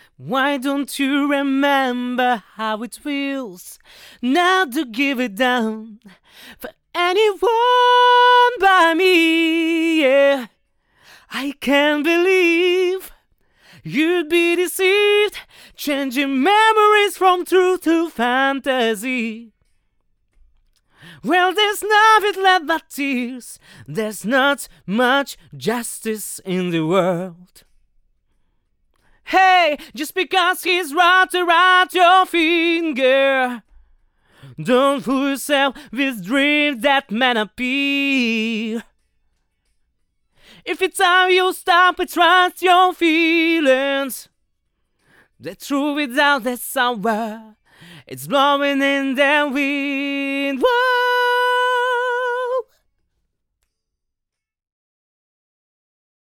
Why don't you remember how it feels now to give it down for anyone but me? Yeah, I can't believe you'd be deceived, changing memories from truth to fantasy. Well, there's nothing left but tears. There's not much justice in the world. Hey, just because he's wrapped around your finger, don't fool yourself with dreams that may not be. If it's time you stop and trust your feelings, the truth is out there somewhere. It's blowing in the wind. Whoa.